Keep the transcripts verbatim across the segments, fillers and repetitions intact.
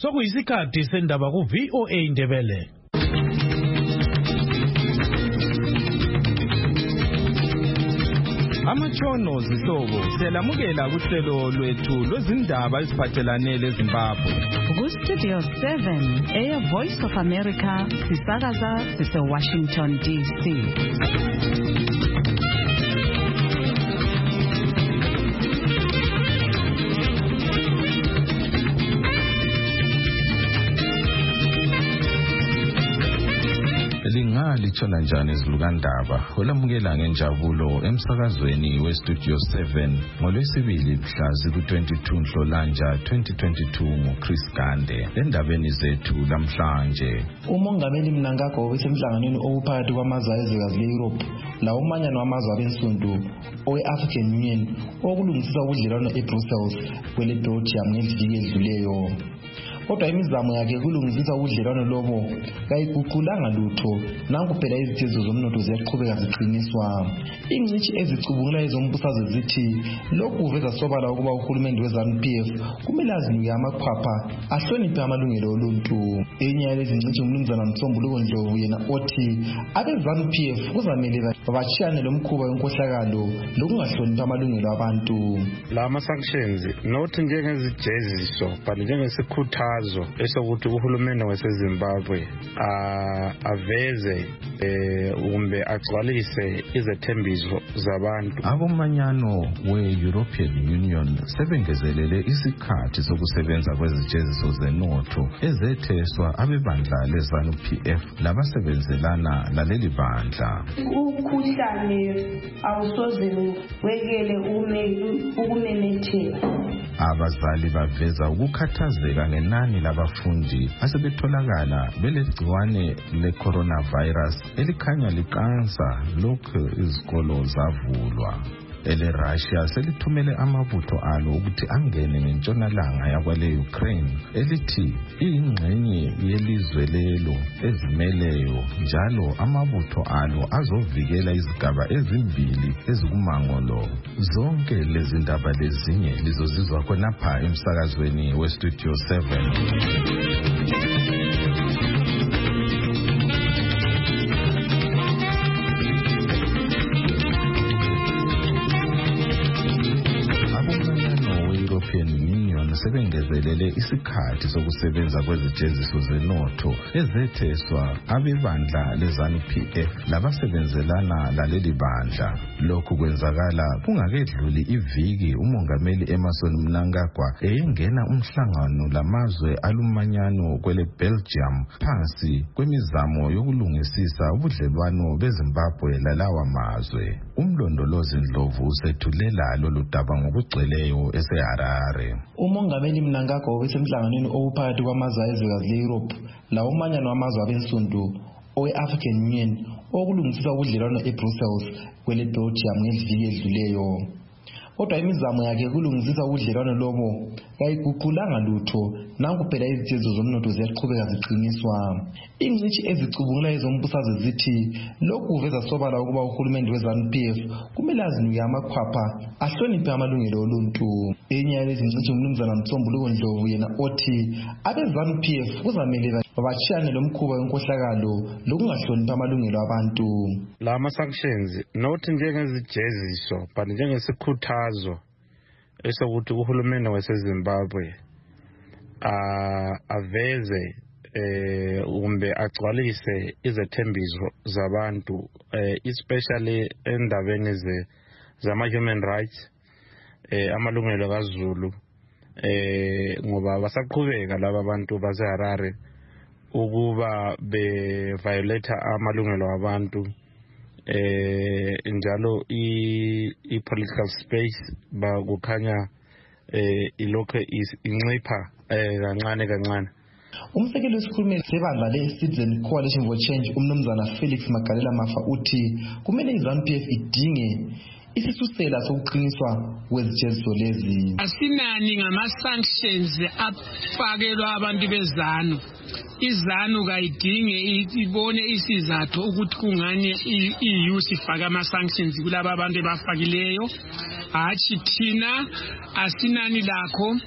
Sokuyisikhathi sendaba ku V O A Ndebele. Amatshono zihlobo selamukela kuhlelo lwethu lwezindaba eziphathelane leZimbabwe. Ku Studio seven, Air Voice of America, sisakaza sise Washington D C. Lingalithola njani izilukandaba olamukela ngenjabulo emsakazweni we Studio seven ngolwesibili mhla ziku twenty-two Nhlolanja twenty twenty-two nguChris Gande. Endabeni zethu namhlanje, umongameli Mnangagwa obesemhlanganweni ophakathi kwamazwe ezwekazi le-Europe la umanyano wamazwe abensundu owe-African Union okulungisisa ubudlelwano eBrussels kwele Belgium ngeviki edluleyo. Kodwa imizamo yakhe kulungisisa ubudlelwano lobo kayiguqulanga lutho, nanku phela izithizo zomnotho ziyaqhubeka ziqiniswa. Ingcitshi ezicubungula ezombusazwe zithi lokhu kuveza sobala ukuba uhulumende we-ZANU P F kumele azinike amakhwapha ahloniphe amalungelo oluntu. Enye yalezi ngcitshi uMnumzana Msombuluko Ndlovu yena othi abe-ZANU P F kuzamele bashiyane lo mkhuba wenkohlakalo lokungahloniphi amalungelo abantu. La ma-sanctions not njengezijeziso but njengesikhuthazo esokuthi uhulumende waseZimbabwe aveze kumbe agcwalise izethembiso zabantu. Abomanyano we-European Union sebengezelele isikhathi sokusebenza kwezijeziso zenotho ezetheswa abebandla le-ZANU P F labasebenzelana laleli bandla. Ukhuhlane awusoze wekele ukumemetheka. Abazali baveza ukukhathazeka ngenani labafundi asebetholakala belegciwane le-coronavirus elikhanya liqansa lokhu izikolo zavulwa. Ele-Russia selithumele amabutho alo ukuthi angene ngentshonalanga yakwale Ukraine elithi iyingxenye yelizwe lelo ezimeleyo, njalo amabutho alo azovikela izigaba ezimbili ezikumangolo. Zonke lezi ndaba lezinye lizozizwa khonapha emsakazweni we Studio seven. Sebengezelele isikhathi sokusebenza kwezijeziso zenotho ezetheswa abebandla le-ZANU P F labasebenzelana laleli bandla. Lokhu kwenzakala kungakedluli iviki umongameli Emmerson Mnangagwa eyengena umhlangano lamazwe alumanyano kwele Belgium phansi kwemizamo yokulungisisa ubudlelwano beZimbabwe lalawa mazwe. Umlondolozi Ndlovu usethulela lolu daba ngokugcweleyo eseHarare. Umongameli Mnangagwa obesemhlanganweni ophakathi kwamazwe ezwekazi le-Europe la umanyano wamazwe abensundu owe-African Union okulungisisa ubudlelwano eBrussels kwele Belgium ngeviki edluleyo. Kodwa imizamo yakhe kulungisisa ubudlelwano lobo kayiguqulanga lutho, nanku phela izithizo zomnotho ziyaqhubeka ziqiniswa. Ingcitshi ezicubungula ezombusazwe zithi lokhu kuveza sobala ukuba uhulumende we-ZANU P F kumele azinike amakhwapha ahloniphe amalungelo oluntu. Enye yalezi ngcitshi uMnumzana Msombuluko Ndlovu yena othi abe-ZANU P F kuzamele bashiyane lo mkhuba wenkohlakalo lokungahloniphi amalungelo abantu. La ma-sanctions not njengezijeziso but njengesikhuthazo esokuthi uhulumende waseZimbabwe aveze kumbe agcwalise izethembiso zabantu, especially endabeni zama-human rights, amalungelo kaZulu, ngoba basaqhubeka laba bantu baseHarare ukuba be-violate amalungelo abantu. Eh njalo i-political space bakukhanya eh ilokho incipha kancane kancane. Umsekeli wesikhulumeli sebandla le-Citizen Coalition for Change uMnumzana Felix Magalela Mafa uthi kumele i-ZANU P F idinge isisusela sokuqiniswa kwezijeziso lezi. Asinani ngama-sanctions afakelwa abantu bezanu. IZANU kayidinge ibone isizathu ukuthi kungani i-E U sifaka ama-sanctions kulaba abantu abafakileyo. Hathi thina asinani lakho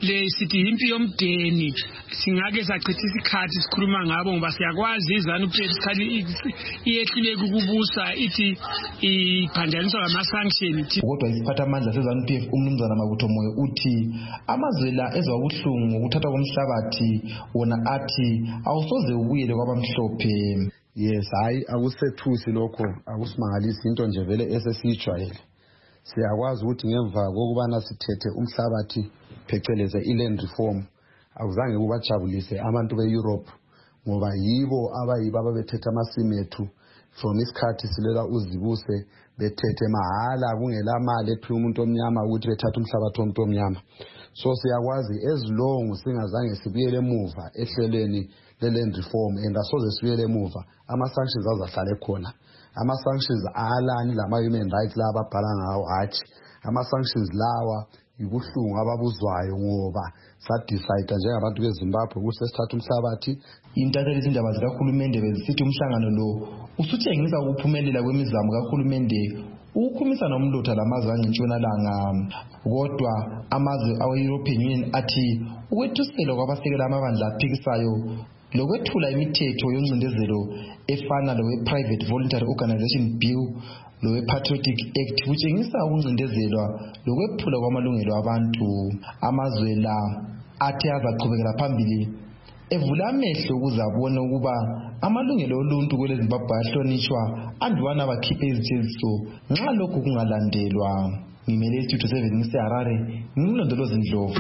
le sithi impi yomdeni singake sachitha isikhathi sikhuluma ngabo ngoba siyakwazi izanu isikhathi iyehluleka ukubusa ithi iphanjaniswa ngama-sanction. Kodwa isiphathamandla se-ZANU P F umnumzana Mabutho Moyo uthi amazwe la ezwa ubuhlungu ngokuthatha komhlabathi wona athi awusoze ubuyele kwabamhlophe. Yes, hayi akusethusi lokho, akusimangalisi into nje vele esesiyijwayele. Siyakwazi ukuthi ngemva kokubana sithethe umhlabathi pheceleze i-land reform awuzange kubajabulise abantu be-Europe ngoba yibo abayibo ababethethe amasimu ethu from isikhathi silela uzibuse bethethe mahala kungela mali ephiwa umuntu omnyama ukuthi bethathe umhlabathi womuntu omnyama. So siyakwazi as long singazange sibuyele emuva ehlelweni le-land reform and asoze sibuyele emuva ama-sanctions azahlale khona. Ama-sanctions alani lama-human rights la ababhala ngawo hathi ama-sanctions lawa ibuhlungu ababuzwayo ngoba sadecide njengabantu beZimbabwe ukuthi sesithatha umhlabathi. Intatheli izindaba zikahulumende bezisithi umhlangano lo usutshengisa ukuphumelela kwemizamo kahulumende ukukhumisa nomlotha lamazwe angentshonalanga. Kodwa amazwe awe-European Union athi ukwethuselwa kwabasekela amabandla aphikisayo lokwethula imithetho yoncindezelo efana lowe-Private Voluntary Organization Bill lowe-Patriotic Act kutshengisa ukuncindezelwa lokwephula kwamalungelo abantu. Amazwe la athi azaqhubekela phambili evula amehlo ukuze abone ukuba amalungelo oluntu kwele Zimbabwe ahlonishwa andubana bakhiphe izitheliso nxa lokhu kungalandelwa. Ngimele Studio seven ngiseHarare, ngimlondolozi Ndlovu.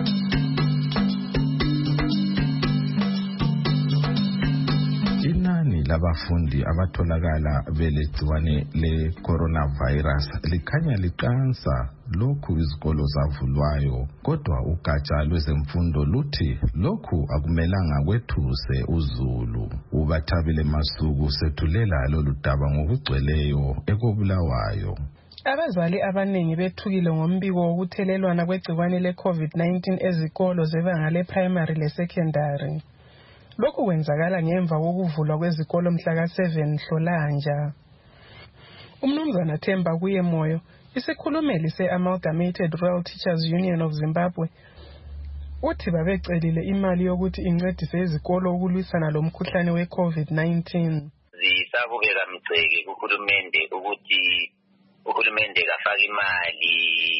Inani labafundi abatholakala belegciwane le-coronavirus likhanya liqansa lokhu izikolo zavulwayo, kodwa ugatsha lwezemfundo luthi lokhu akumelanga kwethuse uzulu. uBathabile Masuku sethulela lolu daba ngokugcweleyo ekobulawayo. Abazali abaningi bethukile ngombiko wokuthelelwana kwegciwane le-COVID nineteen ezikolo zebanga le-primary le-secondary. Lokhu kwenzakala ngemva kokuvulwa kwezikolo mhla ka seven Nhlolanja. Umnumzana Themba Kuyemoyo, isikhulumeli se-Amalgamated Rural Teachers Union of Zimbabwe, uthi babecelile imali yokuthi incedise izikolo ukulwisana lomkhuhlane we-COVID nineteen. Zisabukela mgceke kuhulumende ukuthi uhulumende kafaka imali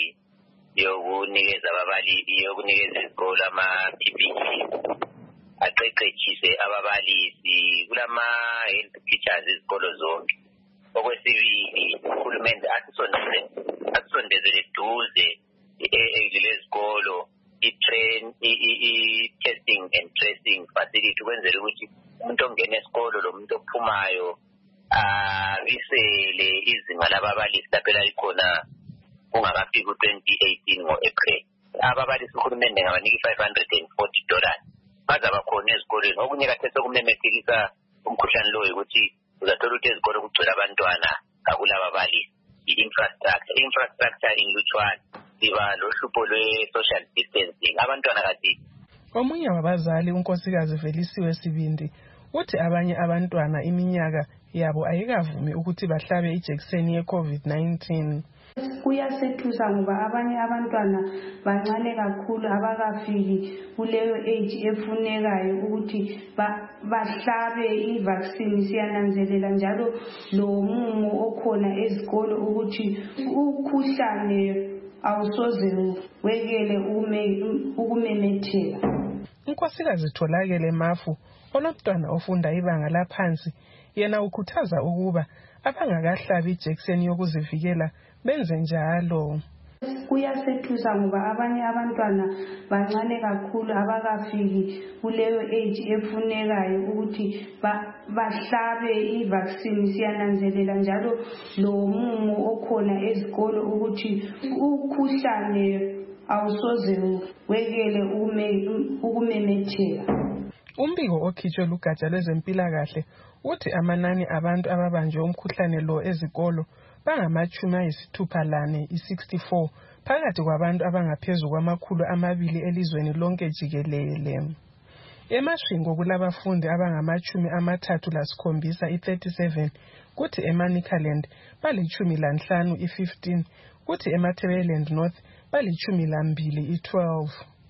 yokunikeza ababali yokunikeza izikolo ama-P P E aqeqeshise ababalisi kulama health teachers izikolo zonke. Okwesibili uhulumende asisondeze asisondezele eduze lezikolo i-train i-testing and tracing facility ukwenzela ukuthi umuntu ongena esikolo lo muntu ophumayo abisele izinga lababalisi lapho likhona kungakafiki u-twenty eighteen ngo-April. Ababalisi uhulumende ngabanika i-five hundred forty dollars bazaba khona ezikoleni. Okunye kade sokumemethekisa umkhuhlane lo ukuthi uzathola ukuthi ezikolo kugcwele abantwana kakulaba balisi. I-infrastructure infrastructure inlutshwane siba lohlupho lwe-social distancing abantwana kade. Omunye wabazali unkosikazi Velisiwe Sibindi uthi abanye abantwana iminyaka yabo ayikavumi ukuthi bahlabe ijekiseni ye-COVID nineteen. Kuyasethusa ngoba abanye abantwana bancane kakhulu abakafiki kuleyo age efunekayo ukuthi bahlabe i-vaccine. Siyananzelela njalo lo mumo okhona ezikolo ukuthi ukhuhlane awusoze wekele ukumemetheka. Unkosikazi Tholakele Mafu olomntwana ofunda ibanga laphansi yena ukhuthaza ukuba abangakahlabi ijekiseni yokuzivikela benze njalo. Kuyasethusa ngoba abanye abantwana bancane kakhulu abakafiki kuleyo age efunekayo ukuthi bahlabe i-vaccine. Siyananzelela njalo lo mumo okhona ezikolo ukuthi ukhuhlane awusoze wekele ukumemetheka. Umbiko okhitshwe lugatsha lwezempilakahle uthi amanani abantu ababanjwe umkhuhlane lo ezikolo bangamachumi ayisithupha lane i-sixty-four phakathi kwabantu abangaphezu kwamakhulu amabili elizweni lonke jikelele. Emashingo kulabafundi abangamachumi amathathu lasikhombisa i-thirty-seven, kuthi eManicaland balichumi lanhlanu i-fifteen, kuthi eMatabeleland North balichumi lambili i-twelve.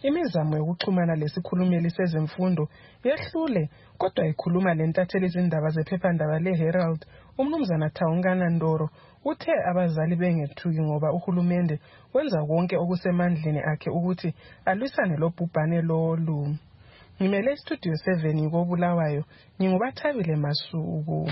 imizamo yokuxhumana lesikhulumeli sezemfundo yehlule, kodwa ikhuluma lentatheli izindaba zephephandaba le-Herald, umnumzana Taungana Ndoro, uthe abazali bengethuki ngoba uhulumende wenza konke okusemandleni akhe ukuthi alwisane lobhubhane lolu. Ngimele Studio seven koBulawayo, ngingubathabile Masuku.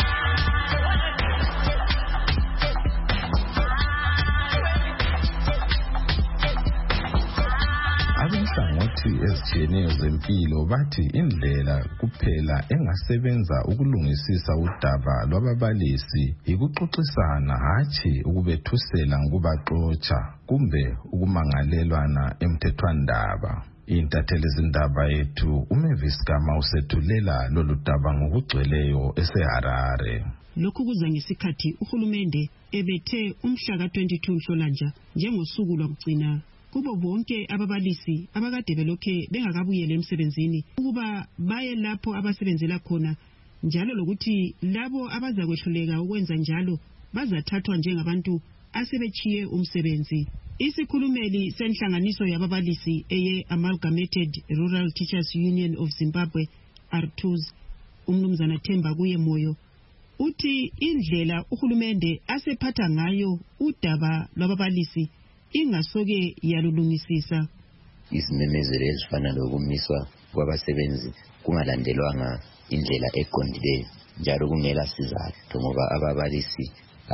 Abenhlangothi ezitshiyeneyo zempilo bathi indlela kuphela engasebenza ukulungisisa udaba lwababalisi ikuxoxisana, hatshi ukubethusela ngokubaxotsha kumbe ukumangalelwana emthethwandaba. Intatheli izindaba yethu uMavis Gama usethulela lolu daba ngokugcweleyo eseHarare. Lokhu kuza ngesikhathi uhulumende ebethe umhla ka twenty-two Nhlolanja njengosuku lokugcina kubo bonke ababalisi abakade belokhe bengakabuyele emsebenzini ukuba baye lapho abasebenzela khona, njalo lokuthi labo abazakwehluleka ukwenza njalo bazathathwa njengabantu asebechiye umsebenzi. Isikhulumeli senhlanganiso yababalisi eye Amalgamated Rural Teachers Union of Zimbabwe R two S, umnumzana Themba kuye Moyo, uthi indlela uhulumende asephatha ngayo udaba lwababalisi ingasoke yalulungisisa. Izimemezelo ezifana lokumiswa kwabasebenzi kungalandelwanga indlela eqondileyo njalo kungela sizathu, ngoba ababalisi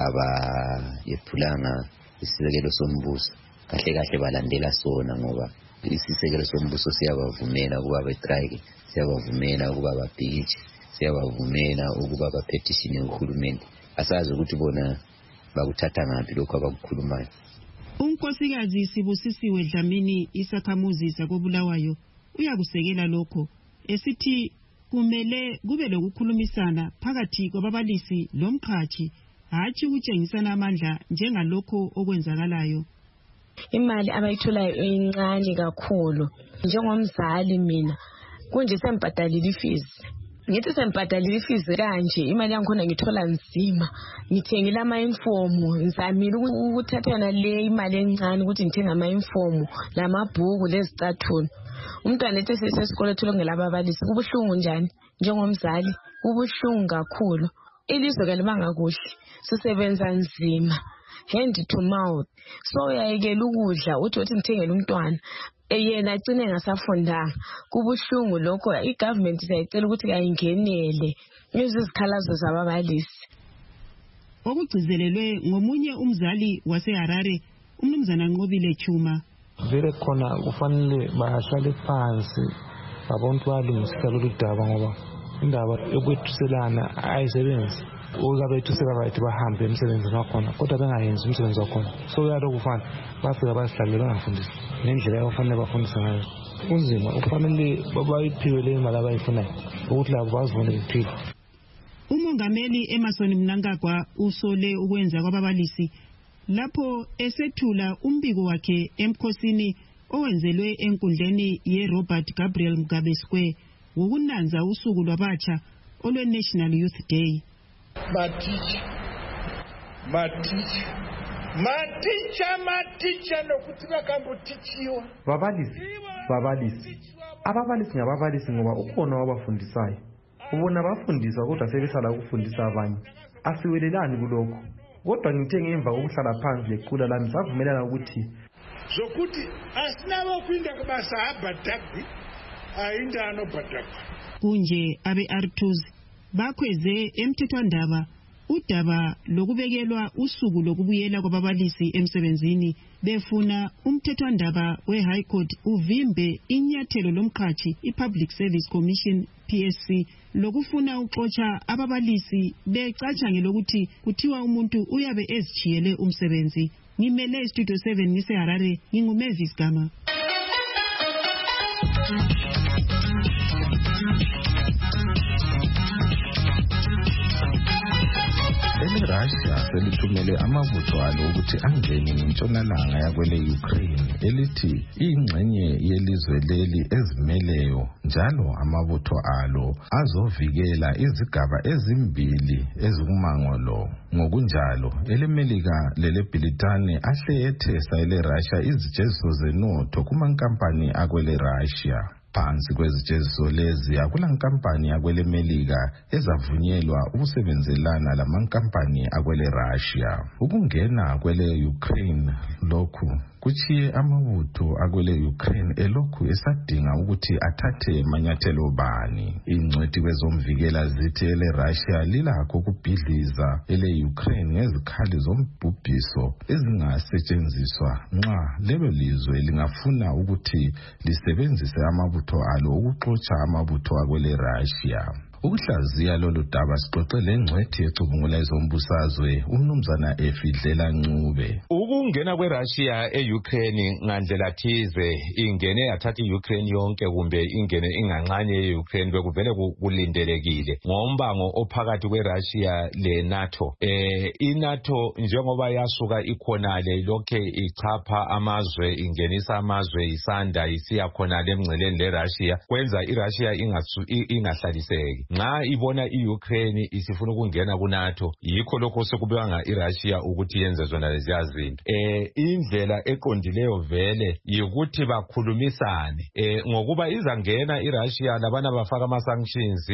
abayephulanga isisekelo sombuso kahle kahle balandela sona, ngoba isisekelo sombuso siyabavumela ukuba bestrike, siyabavumela ukuba babhikishe, siyabavumela ukuba bapetishine uhulumende. Asazi ukuthi bona bakuthatha ngaphi lokho abakukhulumayo. Unkosikazi Sibusisiwe Dlamini isakhamuzi sakoBulawayo uyakusekela lokho, esithi kumele kube lokukhulumisana phakathi kwababalisi lomkhathi, hatshi ukutshengisana amandla njengalokho okwenzakalayo. Imali abayitholayo encane kakhulu. Njengomzali mina kunje sembhadalile ifees. Ngithi sembhadalile ifees kanje, imali yangikhona ngithola nzima. Ngithengile ama-uniform, ngizamile ukuthathana le imali encane ukuthi ngithenga ama-uniform, lamabhuku lezicathulo. Umntwana ethi sesesikole ethola ngelababalisi, kubuhlungu njani njengomzali? Kubuhlungu kakhulu. Ilizwe kalibanga kuhle, sisebenza nzima, hand to mouth. So uyayekela ukudla uthi uthi ngithengele umntwana yena agcine ngasafundanga. Kubuhlungu lokho. I-government siyayicela ukuthi kayingenele izikhalazo zababalisi. Okugcizelelwe ngomunye umzali waseHarare, umnumzana Nqobile Chuma. Vele khona kufanele bahlale phansi abantu balungisisa lolu daba, ngoba indaba yokwethuselana ayisebenzi. Ukabethusela bathi bahambe emsebenzini wakhona kodwa bengayenzi umsebenzi wakhona. So uyalo kufana bafika basihlalela bangafundisi ngendlela yokufanele bafundisa ngayo. Kunzima, kufanele babayiphiwe le mali abayifunayo ukuthi labo bazivune impilo. Umongameli Emerson Mnangagwa usole ukwenza kwababalisi lapho esethula umbiko wakhe emkhosini owenzelwe enkundleni ye-Robert Gabriel Mugabe Square wokunanza usuku lwabatsha olwe-National Youth Day. Maticha, maticha, maticha, maticha nokuthi bakambotichiwa. Babalisi, babalisi. Ababalisi ngababalisi ngoba ukhona wabafundisayo. Ubona abafundiswa kodwa sebesala ukufundisa abanye. Asiwelelani kulokho. Kodwa ngithe ngemva kokuhlala phansi lequla lami savumelana ukuthi zokuthi asinabo kwinda kubasa abadagwi ayinda anobhadagwa. Kunje abe R two S bakhweze emthethwandaba udaba lokubekelwa usuku lokubuyela kwababalisi emsebenzini, befuna umthethwandaba we-High Court uvimbe inyathelo lomkhathi i-Public Service Commission P S C lokufuna uxotsha ababalisi becatsha ngelokuthi kuthiwa umuntu uyabe ezichiyele umsebenzi. Ngimele Studio seven ngiseHarare, nginguMavis Gama. ERussia selithumele amabutho alo ukuthi angene ngentshonalanga yakwele Ukraine elithi ingxenye yelizwe leli ezimeleyo njalo amabutho alo azovikela izigaba ezimbili ezikumango lo. Ngokunjalo elemelika leleBritane ahle ethesa eleRussia izijeziso zenotho kumankampani akwele Russia. Phansi kwezijeziso lezi akulankampani yakwele Melika ezavunyelwa ukusebenzelana lamankampani akwele Russia. Ukungena kwele Ukraine lokhu kuchiye amabutho akwele Ukraine elokhu esadinga ukuthi athathe manyathelo bani. Ingcwethi kwezomvikela zithi ele Russia lilakho ukubhidliza ele Ukraine ngezikhali zombhubhiso ezingasetshenziswa nxa lelo lizwe lingafuna ukuthi lisebenzise amabutho alo ukuxotsha amabutho akwele Russia. Ukuhlaziya lolu daba sixoxe lengcwethi ecubungula ezombusazwe umnumzana Efidlela Ncube. Ukungena kweRussia eUkraine ngandlela thize ingene yathatha iUkraine yonke kumbe ingene inganxanye yeUkraine bekuvele kulindelekile ngombango ophakathi kweRussia leNATO. Eh iNATO njengoba yasuka ikhonale lokhe ichapha amazwe ingenisa amazwe isanda isiya khonale emngceleni leRussia kwenza iRussia ingahlaliseki. Nxa ibona iUkraine isifuna ukungena kuNATO yikho lokho sekubanga iRussia ukuthi yenze zona lezi zinto. Eh indlela eqondileyo vele yikuthi bakhulumisane eh ngokuba izangena iRussia labana bafaka ama sanctions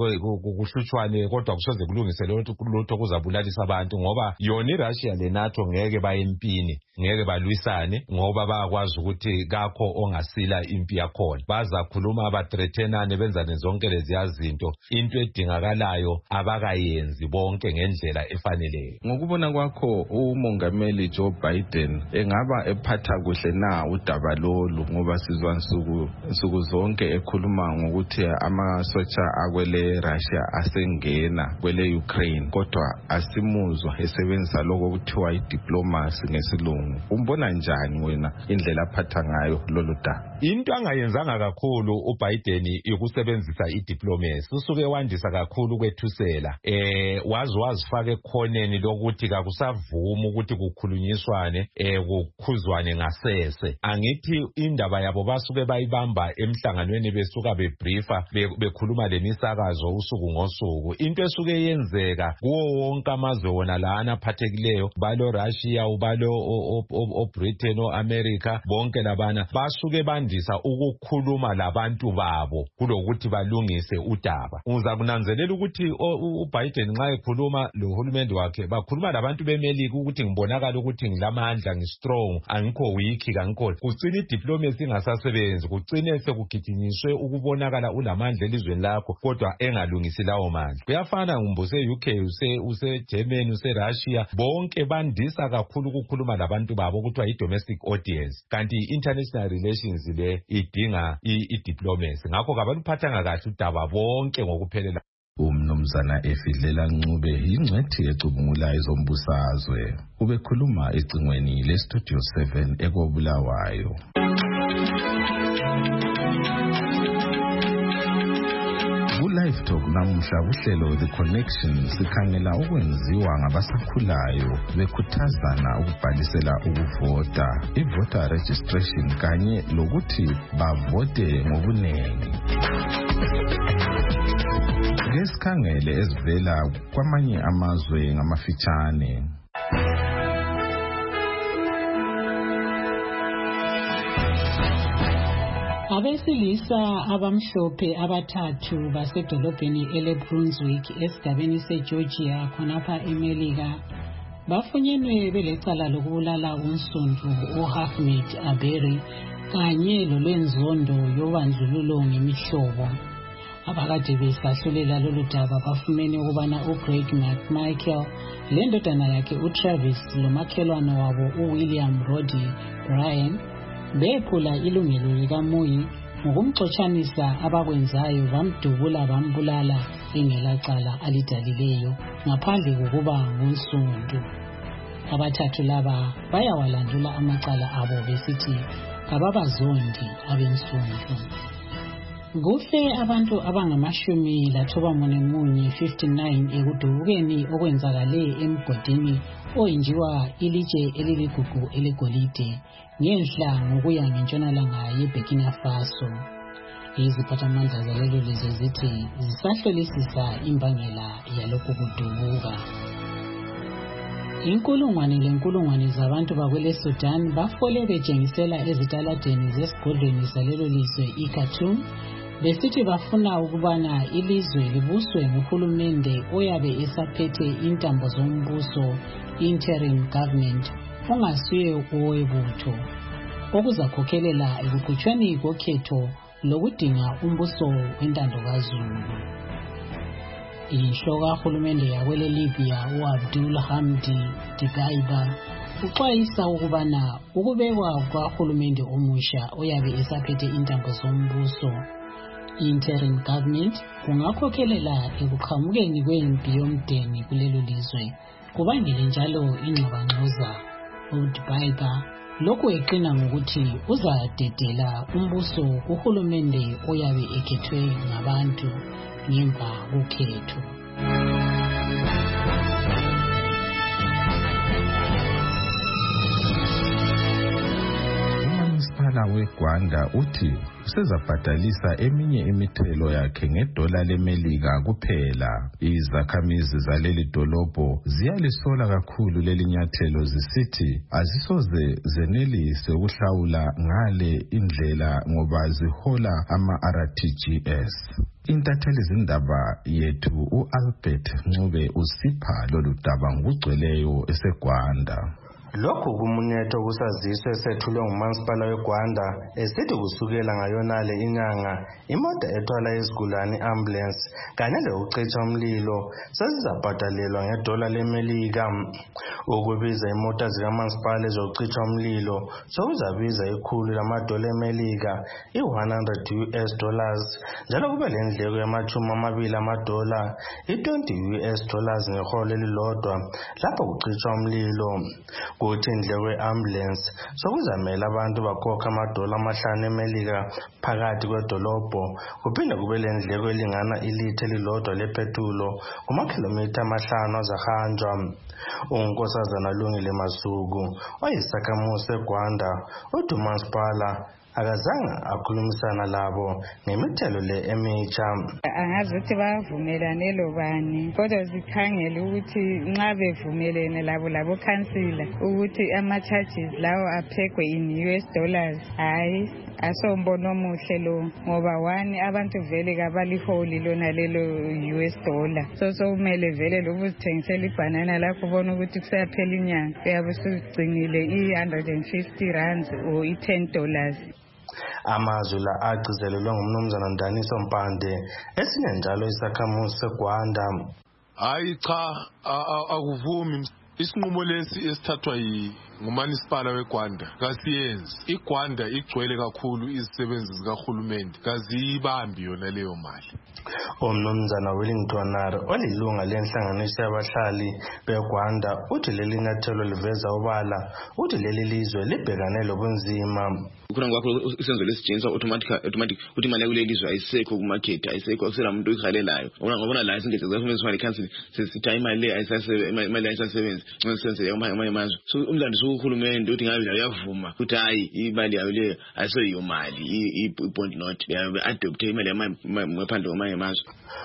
kuhlutshwane kodwa kusoze kulungise lutho kuzabulalisa abantu ngoba yona iRussia leNATO ngeke bayempini ngeke balwisane ngoba bayakwazi ukuthi kakho ongasila impi yakhona bazakhuluma abathreatenane benzane zonke lezi zinto into edingakalayo abakayenzi bonke ngendlela efaneleyo. Ngokubona kwakho umongameli Joe Biden engaba ephatha kuhle na udaba lolu ngoba sizwa nsuku nsuku zonke ekhuluma ngokuthi amasotsha akwele Russia asengena kwele Ukraine kodwa asimuzwa esebenzisa lokho okuthiwa idiplomacy ngesilungu. Umbona njani wena indlela aphatha ngayo lolu daba? Into angayenzanga kakhulu uBiden ikusebenzisa idiplomacy usuke wandisa kakhulu kwethusela eh wazi wazifaka ekhoneni lokuthi kakusavuma ukuthi kukhulunyiswane eh kukhuzwane ngasese. Angithi indaba yabo basuke bayibamba emhlanganweni besuka bebriefa bekhuluma lemisakazo usuku ngosuku. Into esuke yenzeka kuwo wonke amazwe wona lana aphathekileyo balo Russia ubalo oBritain oAmerica bonke labana basuke bandisa ukukhuluma labantu babo kulokuthi balungise udaba. Uza kunanzelela ukuthi uBiden nxa ekhuluma lo hulumende wakhe bakhuluma labantu bemelika ukuthi ngibonakala ukuthi ngilamandla ngistrong angikho weak angikho kucina idiplomacy ingasasebenzi kucine sekugijinyiswe ukubonakala ulamandla elizweni lakho kodwa engalungisi lawo mandla. Kuyafana ngumbuze UK use use Germany use Russia bonke bandisa kakhulu ukukhuluma labantu babo ukuthi i-domestic audience kanti international relations le idinga i-diplomacy ngakho kabantu phathanga kahle udaba bonke ngokuphelela. Umnumzana Efidlela Ncube ingcwethi ecubungula ezombusazwe ubekhuluma ecingweni le Studio seven ekobulawayo. Ku-Live Talk namuhla uhlelo The Connection sikhangela okwenziwa ngabasakhulayo bekhuthazana ukubhalisela ukuvota i-voter registration kanye lokuthi bavote ngobunengi. Ngesikhangele ezivela kwamanye amazwe ngamafitshane. Abesilisa abamhlophe abathathu basedolobheni eleBrunswick esigabeni seGeorgia khonapha eMelika bafunyenwe belecala lokubulala unsundu uHahmed Aberi kanye lolwenzondo yobandlululo ngemihlobo. Abakade besahlulela lolu daba bafumene ukubana uGreg McMichael lendodana yakhe uTravis lomakhelwane wabo uWilliam Roddy Bryan bephula ilungelo likaMuyi ngokumxotshanisa abakwenzayo bamdubula bambulala engelacala alidalileyo ngaphandle kokuba ngunsundu. Abathathu laba bayawalandula amacala abo besithi kababazondi abensundu. Kufe abantu abangamashumi lathoba munye fifty-nine ekudubukeni okwenzakale emgodini oyinjiwa ilitshe eliligugu eligolide ngenhla ngokuya ngentshonalanga yeBurkina Faso. Iziphathamandla zalelo lizwe zithi zisahlolisisa imbangela yalokhu kudubuka. Inkulungwane lenkulungwane zabantu bakwele Sudan bafole betshengisela ezitaladeni zesigodlweni salelo lizwe iKhartoum besithi bafuna ukubana ilizwe libuswe nguhulumende oyabe esaphethe intambo zombuso interim government ongasuye owebutho okuzakhokhelela ekuqhutshweni kokhetho lokudinga umbuso wentando kaZulu. Inhloko kahulumende yakwele Libya uAbdul Hamdi Dibaiba uxwayisa ukubana ukubekwa kwahulumende omusha oyabe esaphethe intambo zombuso interim government kungakhokhelela ekuqhamukeni kwempi yomdeni kulelo lizwe kubangele njalo ingxabangxoza. uDibaiba lokhu eqina ngokuthi uzadedela umbuso kuhulumende oyabe ekhethwe ngabantu ngemva kokhetho. uMasipala weGwanda uthi usezabhadalisa eminye imithelo yakhe ngedola leMelika kuphela. Izakhamizi zaleli dolobho ziyalisola kakhulu leli nyathelo zisithi azisoze zenelise ukuhlawula ngale indlela ngoba zihola ama-R T G S. Intatheli zindaba yethu uAlbert Ncube usipha lolu daba ngokugcweleyo eseGwanda. Lokhu kumunyeto kusaziswe sethulwe nguMasipala weGwanda esithi kusukela ngayonale inyanga imoto ethwala izigulane ambulance kanye lokucitsha umlilo sezizabhadalelwa ngedola leMelika. Ukubiza imota zikamasipala ezokucitsha umlilo sokuzabiza ikhulu lamadola eMelika i-one hundred U S dollars njalo kube lendleko yamachumi amabili amadola i-twenty U S dollars ngeholo elilodwa lapho kucitsha umlilo. Kuthi indleko ye-ambulance sokuzamela abantu bakhokha amadola amahlanu eMelika phakathi kwedolobho kuphinde kube lendleko elingana ilithe elilodwa lepethulo kumakhilomitha amahlanu azahanjwa. uNkosazana Lungile Masuku oyisakhamuzi seGwanda uthi uMasipala akazange akhulumisana labo ngemithelo le emitsha. Angazi ukuthi bavumelane lobani kodwa sikhangele ukuthi nxa bevumelene labo labo councilor ukuthi ama-charges lawo aphekwe in U S dollars hayi asombono omuhle lo ngoba one abantu vele kabaliholi lona lelo U S dollar so sokumele vele lobu sithengisela ibhanana lakho ubona ukuthi kusaphela inyanga uyabe usugcinile i-one hundred fifty rands or i-ten dollars. Amazwi la agcizelelwe ngumnumzana Ndaniso Mpande esinye njalo isakhamuzi seGwanda. Hayi cha akuvumi isinqumo lesi esithathwa yi nguManisipala weGwanda kasiyenzi. iGwanda igcwele kakhulu izisebenzi zikahulumende kaziyibambi yona leyo mali. Umnumzana Wellington Naro olilunga lenhlanganiso yabahlali beGwanda uthi leli nyathelo liveza ubala uthi leli lizwe libhekane lobunzima. Kukhona kwakho isenzo lesijinsa automatic automatic ukuthi imali yakule lizwe ayisekho ku market ayisekho akusela umuntu oyihalelayo. Ngibona la izinto zakhona imali cancel sesithi imali le ayisase imali ayisasebenzi ngisenze yamanye amazwe. So umlando sokuhulumende uthi ngabe uyavuma ukuthi hayi imali yayo le ayisoyiyo mali i-point not yabe adopt imali yamaphandle kwamanye amazwe.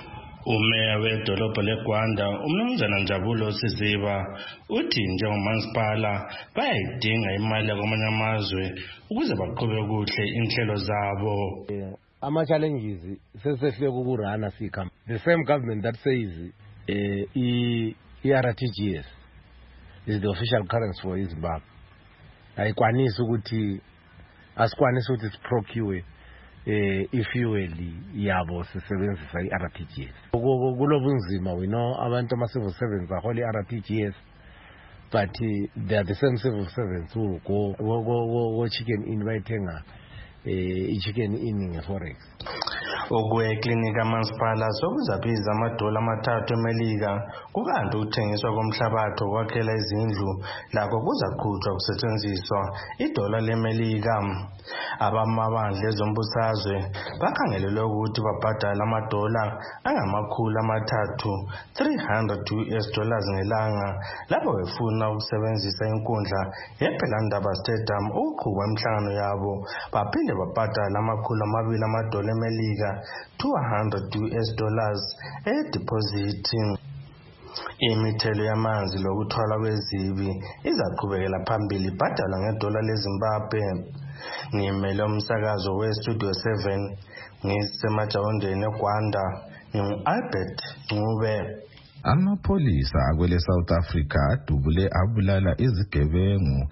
Umeya wedolobho leGwanda umnumzana Njabulo Siziba uthi njengomasipala bayayidinga imali yakwamanye amazwe ukuze baqhube kuhle inhlelo zabo. Ama challenges sesefike ukurana sika the same government that says uh, i-R T G S is the official currency for Zimbabwe ayikwanisi ukuthi asikwanisi ukuthi siprocure eh ifuel yabo sisebenzisa i-R T G S. Kulobunzima we know abantu ama civil servants baholi i-R T G S but uh, they are the same civil servants who go go go, go chicken in bayithenga eh i-chicken in nge-forex. Okweklinika masipala sokuzabiza amadola amathathu emelika kukanti ukuthengiswa komhlabathi okwakhela izindlu lakho kuzaqhutshwa kusetshenziswa idola lemelika. Abamabandla ezombusazwe bakhangelelwe ukuthi babhadala amadola angamakhulu amathathu three hundred U S dollars ngelanga lapho befuna ukusebenzisa inkundla yePhelandaba Stadium ukuqhuba imihlangano yabo. Baphinde babhadala amakhulu amabili amadola emelika two hundred U S dollars e-deposit. Imithelo yamanzi lokuthwala kwezibi izaqhubekela phambili ibhadalwa ngedola leZimbabwe. Ngimele umsakazo weStudio seven ngisemajawondeni eGwanda, ngingu-Albert Ncube. Amapolisa akwele South Africa adubule abulala izigebengu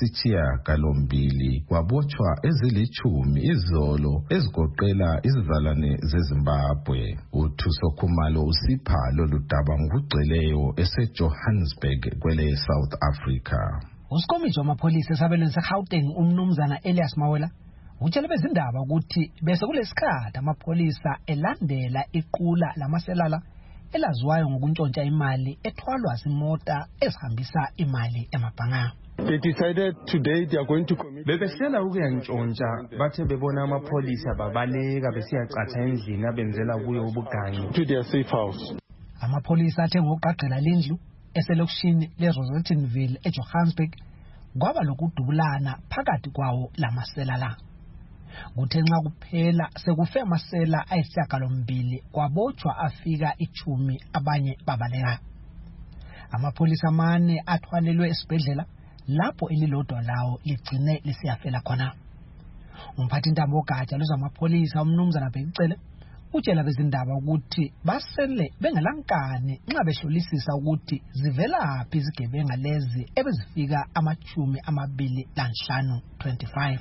eziyisithiyagalombili kwabotshwa ezilithumi izolo ezigoqela izizalwane zeZimbabwe. uThuso Khumalo usipha lolu daba ngokugcweleyo eseJohannesburg kwele South Africa. Usikomiti wamapolisa esabelweni seGauteng umnumzana Elias Mawela utshele bezindaba ukuthi bese kulesikhathi amapolisa elandela iqula lamaselala elaziwayo ngokuntshontsha imali ethwalwa zimota ezihambisa imali emabhanga. They decided today they are going to commit. Bebehlela ukuyantshontsha bathe bebona amapolisa babaleka besiyacatha endlini abenzela kuyo ubugangi to their safe house. Amapolisa athe ngokuqaqela lendlu eselokishini leRosettenville eJohannesburg kwaba lokudubulana phakathi kwawo lamaselala. Kuthe nxa kuphela sekufe amasela ayisishiyagalombili kwabotshwa afika ichumi abanye babaleka. Amapolisa amane athwalelwe esibhedlela lapho elilodwa lawo ligcine lisiyafela khona. Umphathintambo wogatsha lwezamapolisa umnumzana Bhekicele utshela bezindaba ukuthi basele bengelankani nxa behlolisisa ukuthi zivelaphi izigebenga lezi ebezifika amachumi amabili lanhlanu twenty-five.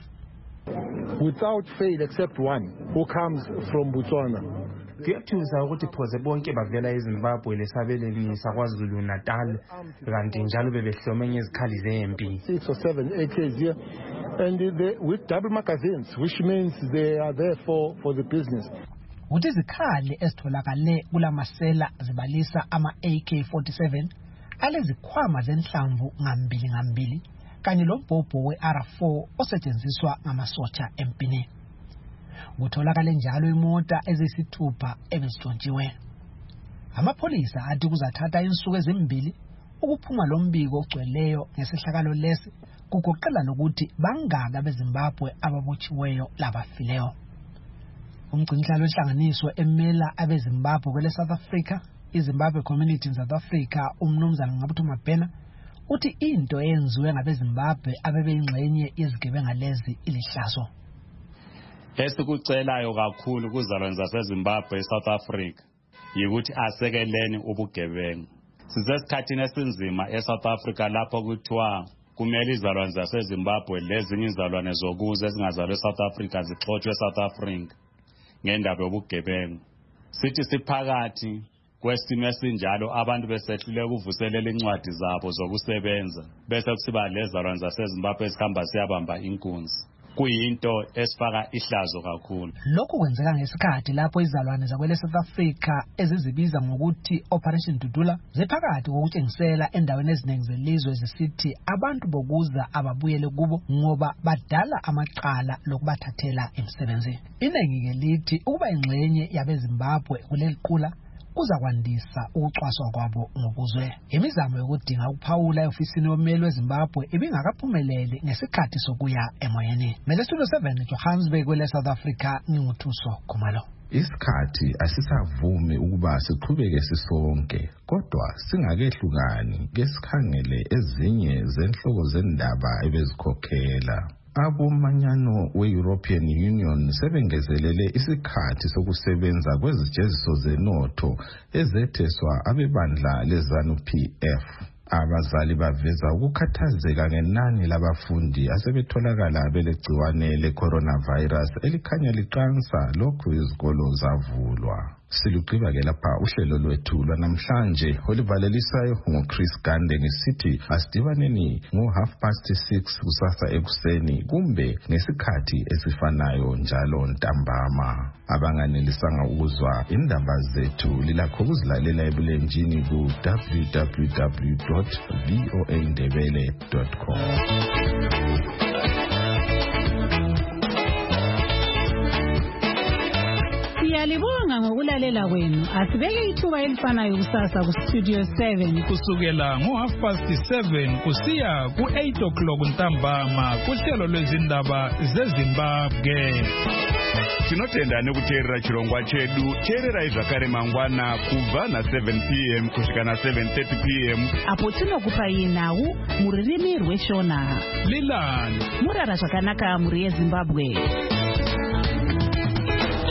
Without fail except one who comes from Botswana. Kuyathusa ukuthi phoze bonke bavela eZimbabwe lesabeleni saKwaZulu Natal kanti njalo bebehlome ngezikhali zempi. Six or seven A Ks here and they, with double magazines, which means they are there for for the business. Uthi izikhali ezitholakale kulamasela zibalisa ama A K forty-seven alezikhwama zenhlamvu ngambili ngambili kanye lombhobho we-R four osetshenziswa ngamasotsha empini. Kutholakale njalo imota ezisithupha ebezitshontshiwe. Amapolisa athi kuzathatha insuku ezimbili ukuphuma lombiko ogcweleyo ngesihlakalo lesi kugoqela nokuthi bangaka beZimbabwe ababotshiweyo labafileyo. Umgcinisihlalo wehlanganiso emela abeZimbabwe kwele South Africa, iZimbabwe Community in South Africa, umnumzana Ngabutho Mabhena uthi into eyenziwe ngabeZimbabwe abebeyingxenye yezigebenga lezi ilihlazo. Esikucelayo kakhulu kuzalwane zaseZimbabwe eSouth Africa yikuthi asekeleni ubugebengu. Sisesikhathini esinzima eSouth Africa lapho kuthiwa kumele izalwane zaseZimbabwe lezinye izalwane zokuze ezingazalwe eSouth Africa zixotshwe eSouth Africa ngendaba yobugebengu. Sithi siphakathi kwesimo esinjalo abantu besehlule ukuvuselela incwadi zabo zokusebenza bese kusiba lezalwane zaseZimbabwe esikhamba siyabamba inkunzi. Kuyinto esifaka ihlazo kakhulu. Lokhu kwenzeka ngesikhathi lapho izalwane zakwele South Africa ezizibiza ngokuthi Operation Dudula ziphakathi kokutshengisela endaweni eziningi zelizwe zisithi abantu bokuza ababuyele kubo ngoba badala amaqala lokubathathela emsebenzi. Iningi ke lithi ukuba ingxenye yabeZimbabwe kuleliqula kuza kwandisa ukucwaswa kwabo ngobuzwe. Imizamo yokudinga ukuphawula eofisini yomeli weZimbabwe ibingakaphumeleli ngesikhathi sokuya emoyeni. Mele Studio seven Johannesburg kwele South Africa, nginguthuso Khumalo. Isikhathi asisavumi ukuba siqhubeke sisonke, kodwa singakehlukani ngesikhangele ezinye zenhloko zendaba ebezikhokhela. Abomanyano we-European Union sebengezelele isikhathi sokusebenza kwezijeziso zenotho ezetheswa abebandla leZANU-P F. Abazali baveza ukukhathazeka ngenani labafundi asebetholakala belegciwane le coronavirus elikhanya liqansa lokhu izikolo zavulwa. Silugqiba ke lapha uhlelo lwethu lwanamhlanje olivalelisayo ngoChris Gande ngesithi asidibaneni ngo half past six kusasa ekuseni kumbe ngesikhathi esifanayo njalo ntambama. Abanganelisanga ukuzwa indaba zethu lilakho ukuzilalela ebulenjini ku w w w dot voa ndebele dot com. Siyalibonga ngokulalela kwenu. Asibeke ithuba elifanayo kusasa ku Studio seven kusukela ngo half past seven kusiya ku eight o'clock ntambama kuhlelo lwezindaba zeZimbabwe. Tinotenda nekuteerera chirongwa chedu. Teererai zvakare mangwana kubva na seven p m kusvika na seven thirty p m apo tinokupai nhau mururimi rweshona. Lilani murara zvakanaka muri yeZimbabwe.